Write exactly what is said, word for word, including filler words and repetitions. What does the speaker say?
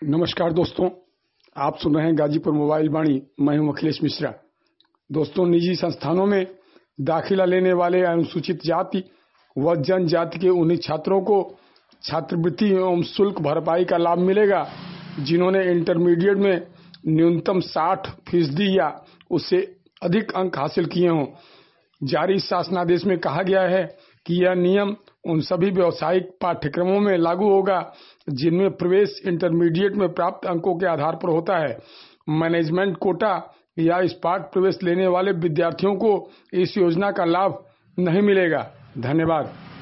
नमस्कार दोस्तों, आप सुन रहे हैं गाजीपुर मोबाइल वाणी। मैं हूं अखिलेश मिश्रा। दोस्तों, निजी संस्थानों में दाखिला लेने वाले अनुसूचित जाति व जनजाति के उन्हीं छात्रों को छात्रवृत्ति एवं शुल्क भरपाई का लाभ मिलेगा जिन्होंने इंटरमीडिएट में न्यूनतम साठ फीसदी या उससे अधिक अंक हासिल किए हों। जारी शासनादेश में कहा गया है कि यह नियम उन सभी व्यावसायिक पाठ्यक्रमों में लागू होगा जिनमें प्रवेश इंटरमीडिएट में प्राप्त अंकों के आधार पर होता है। मैनेजमेंट कोटा या स्पार्क प्रवेश लेने वाले विद्यार्थियों को इस योजना का लाभ नहीं मिलेगा। धन्यवाद।